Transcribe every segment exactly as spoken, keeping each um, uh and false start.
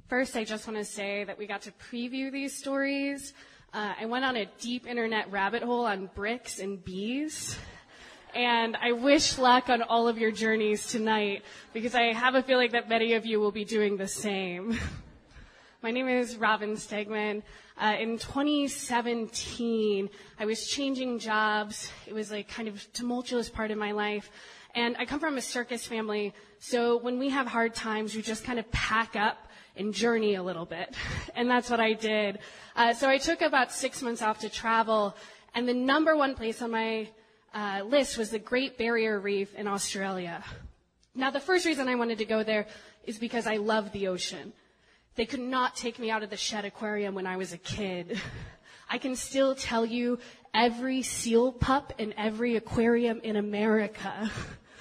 First, I just want to say that we got to preview these stories. Uh, I went on a deep internet rabbit hole on bricks and bees. And I wish luck on all of your journeys tonight, because I have a feeling that many of you will be doing the same. My name is Robin Stegman. Uh, in twenty seventeen, I was changing jobs. It was a kind of tumultuous part of my life. And I come from a circus family, so when we have hard times, we just kind of pack up and journey a little bit. And that's what I did. Uh, so I took about six months off to travel, and the number one place on my uh, list was the Great Barrier Reef in Australia. Now, the first reason I wanted to go there is because I love the ocean. They could not take me out of the Shedd Aquarium when I was a kid. I can still tell you every seal pup in every aquarium in America.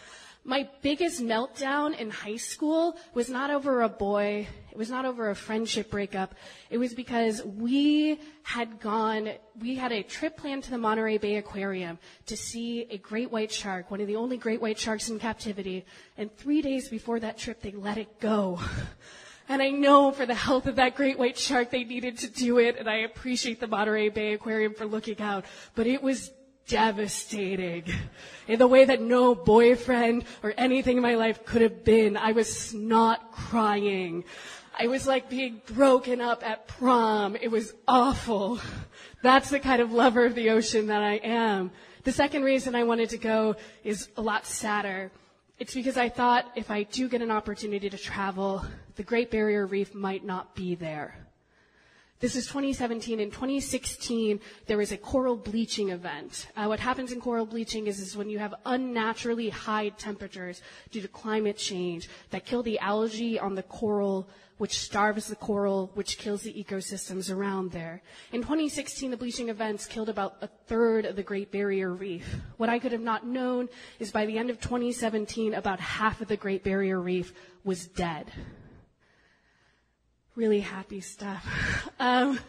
My biggest meltdown in high school was not over a boy. It was not over a friendship breakup. It was because we had gone, we had a trip planned to the Monterey Bay Aquarium to see a great white shark, one of the only great white sharks in captivity. And three days before that trip, they let it go. And I know for the health of that great white shark, they needed to do it. And I appreciate the Monterey Bay Aquarium for looking out. But it was devastating in the way that no boyfriend or anything in my life could have been. I was not crying. I was like being broken up at prom. It was awful. That's the kind of lover of the ocean that I am. The second reason I wanted to go is a lot sadder. It's because I thought if I do get an opportunity to travel, the Great Barrier Reef might not be there. This is twenty seventeen. In twenty sixteen, there was a coral bleaching event. Uh, what happens in coral bleaching is, is when you have unnaturally high temperatures due to climate change that kill the algae on the coral, which starves the coral, which kills the ecosystems around there. In twenty sixteen, the bleaching events killed about a third of the Great Barrier Reef. What I could have not known is by the end of twenty seventeen, about half of the Great Barrier Reef was dead. Really happy stuff. Um,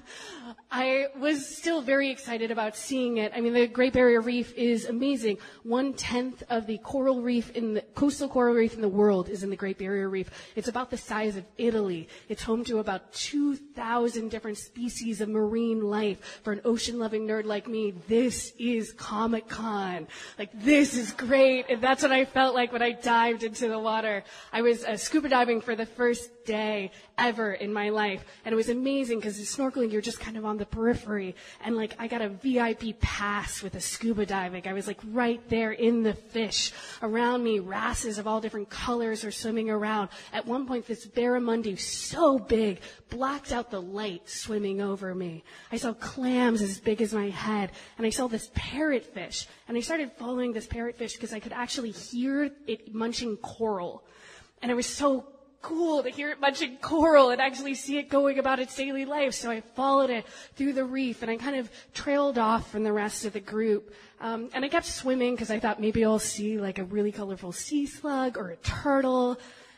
I was still very excited about seeing it. I mean, the Great Barrier Reef is amazing. One-tenth of the coral reef in the coastal coral reef in the world is in the Great Barrier Reef. It's about the size of Italy. It's home to about two thousand different species of marine life. For an ocean-loving nerd like me, this is Comic-Con. Like, this is great. And that's what I felt like when I dived into the water. I was uh, scuba diving for the first day ever in my life. And it was amazing because snorkeling, you're just kind of on the periphery. And like, I got a V I P pass with a scuba diving. I was like right there in the fish. Around me, wrasses of all different colors are swimming around. At one point, this barramundi, so big, blocked out the light swimming over me. I saw clams as big as my head. And I saw this parrotfish. And I started following this parrotfish because I could actually hear it munching coral. And it was so cool to hear it munching coral and actually see it going about its daily life. So I followed it through the reef, and I kind of trailed off from the rest of the group. Um, and I kept swimming because I thought maybe I'll see like a really colorful sea slug or a turtle.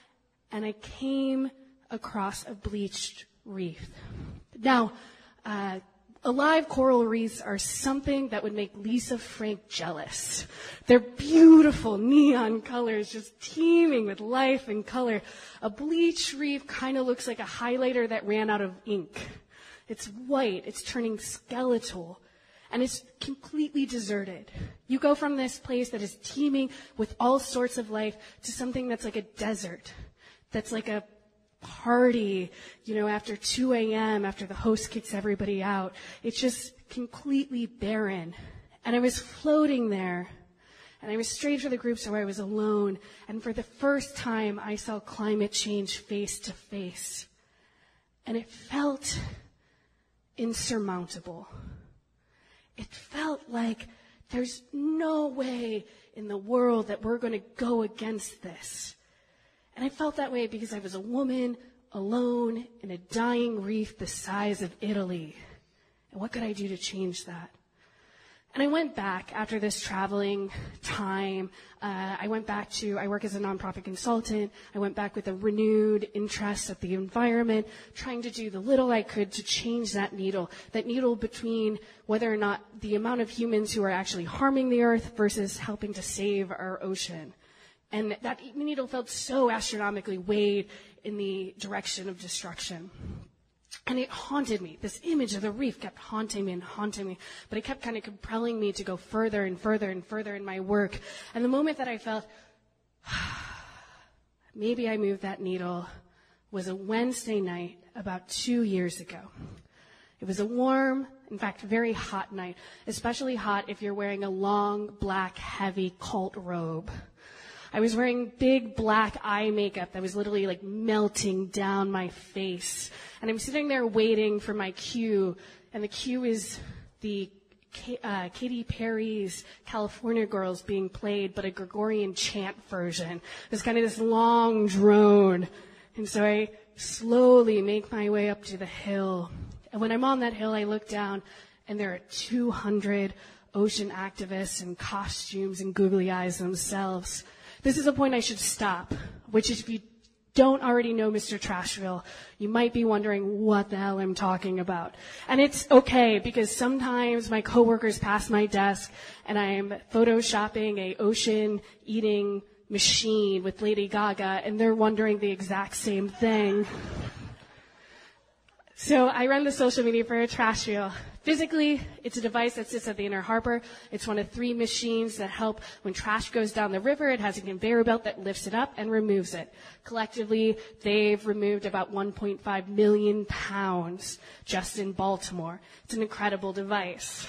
And I came across a bleached reef. Now, uh, alive coral reefs are something that would make Lisa Frank jealous. They're beautiful neon colors, just teeming with life and color. A bleached reef kind of looks like a highlighter that ran out of ink. It's white, it's turning skeletal, and it's completely deserted. You go from this place that is teeming with all sorts of life to something that's like a desert, that's like a party, you know, after two a.m., after the host kicks everybody out. It's just completely barren. And I was floating there, and I was straight for the group, so I was alone. And for the first time, I saw climate change face to face. And it felt insurmountable. It felt like there's no way in the world that we're going to go against this. And I felt that way because I was a woman alone in a dying reef the size of Italy. And what could I do to change that? And I went back after this traveling time. Uh, I went back to, I work as a nonprofit consultant. I went back with a renewed interest at the environment, trying to do the little I could to change that needle, that needle between whether or not the amount of humans who are actually harming the earth versus helping to save our ocean. And that needle felt so astronomically weighed in the direction of destruction. And it haunted me. This image of the reef kept haunting me and haunting me. But it kept kind of compelling me to go further and further and further in my work. And the moment that I felt, maybe I moved that needle, was a Wednesday night about two years ago. It was a warm, in fact, very hot night, especially hot if you're wearing a long, black, heavy cult robe. I was wearing big black eye makeup that was literally like melting down my face. And I'm sitting there waiting for my cue, and the cue is the uh, Katy Perry's California Girls being played, but a Gregorian chant version. It's kind of this long drone. And so I slowly make my way up to the hill. And when I'm on that hill, I look down, and there are two hundred ocean activists in costumes and googly eyes themselves. This is a point I should stop, which is if you don't already know Mister Trashville, you might be wondering what the hell I'm talking about. And it's okay, because sometimes my coworkers pass my desk and I'm photoshopping a ocean-eating machine with Lady Gaga, and they're wondering the exact same thing. So I run the social media for Trashville. Physically, it's a device that sits at the Inner Harbor. It's one of three machines that help when trash goes down the river. It has a conveyor belt that lifts it up and removes it. Collectively, they've removed about one point five million pounds just in Baltimore. It's an incredible device.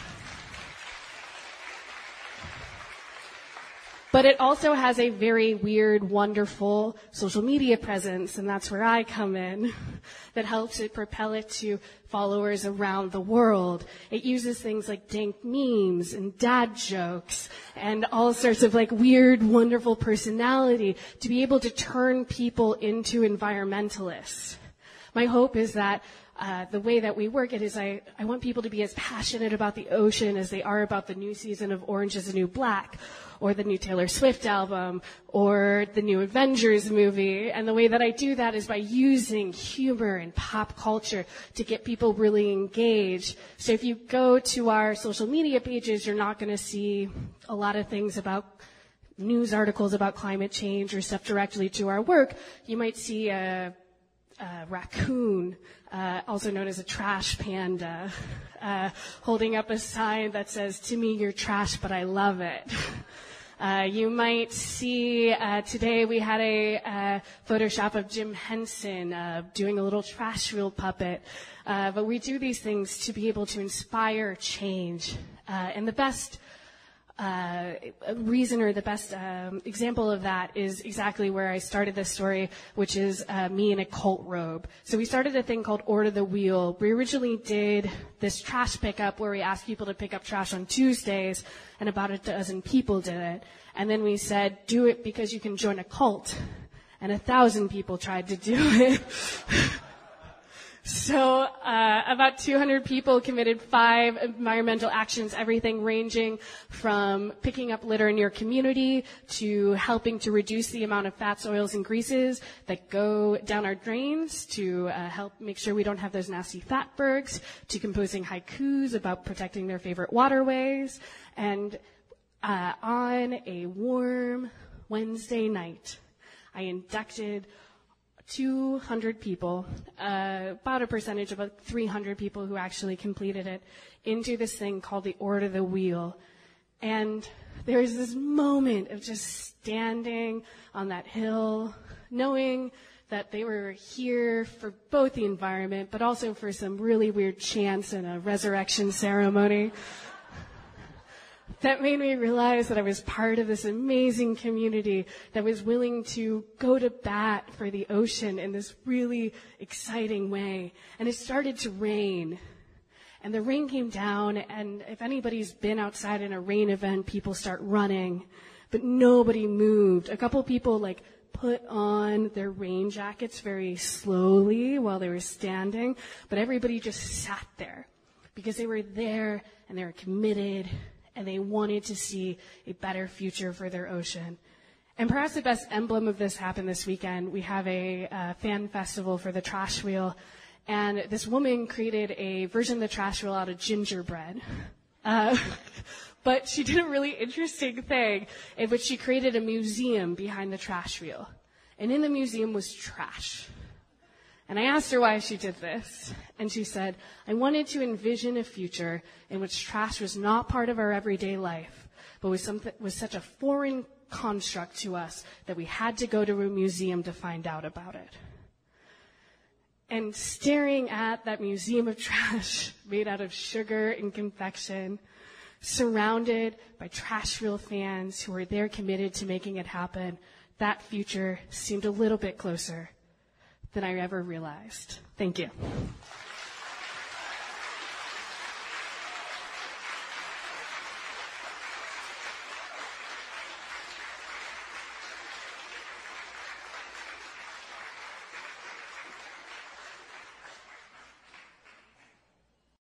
But it also has a very weird, wonderful social media presence, and that's where I come in, that helps it propel it to followers around the world. It uses things like dank memes and dad jokes and all sorts of like weird, wonderful personality to be able to turn people into environmentalists. My hope is that Uh, the way that we work it is I, I want people to be as passionate about the ocean as they are about the new season of Orange is the New Black, or the new Taylor Swift album, or the new Avengers movie. And the way that I do that is by using humor and pop culture to get people really engaged. So if you go to our social media pages, you're not going to see a lot of things about news articles about climate change or stuff directly to our work. You might see a Uh, raccoon, uh, also known as a trash panda, uh, holding up a sign that says, "To me, you're trash, but I love it." Uh, you might see, uh, today we had a uh, Photoshop of Jim Henson uh, doing a little trash wheel puppet. Uh, but we do these things to be able to inspire change. Uh, and the best Uh, reason or the best um, example of that is exactly where I started this story, which is uh, me in a cult robe. So we started a thing called Order the Wheel. We originally did this trash pickup where we asked people to pick up trash on Tuesdays, and about a dozen people did it. And then we said, do it because you can join a cult. And a thousand people tried to do it. So uh, about two hundred people committed five environmental actions, everything ranging from picking up litter in your community to helping to reduce the amount of fats, oils, and greases that go down our drains to uh, help make sure we don't have those nasty fatbergs, to composing haikus about protecting their favorite waterways. And uh, on a warm Wednesday night, I inducted two hundred people, uh, about a percentage of about three hundred people who actually completed it, into this thing called the Order the Wheel. And there was this moment of just standing on that hill, knowing that they were here for both the environment, but also for some really weird chants and a resurrection ceremony. That made me realize that I was part of this amazing community that was willing to go to bat for the ocean in this really exciting way. And it started to rain. And the rain came down, and if anybody's been outside in a rain event, people start running. But nobody moved. A couple people, like, put on their rain jackets very slowly while they were standing. But everybody just sat there because they were there and they were committed, and they wanted to see a better future for their ocean. And perhaps the best emblem of this happened this weekend. We have a uh, fan festival for the Trash Wheel, and this woman created a version of the Trash Wheel out of gingerbread. Uh, but she did a really interesting thing in which she created a museum behind the Trash Wheel. And in the museum was trash. And I asked her why she did this. And she said, I wanted to envision a future in which trash was not part of our everyday life, but was, something, was such a foreign construct to us that we had to go to a museum to find out about it. And staring at that museum of trash made out of sugar and confection, surrounded by Trash Reel fans who were there committed to making it happen, that future seemed a little bit closer than I ever realized. Thank you.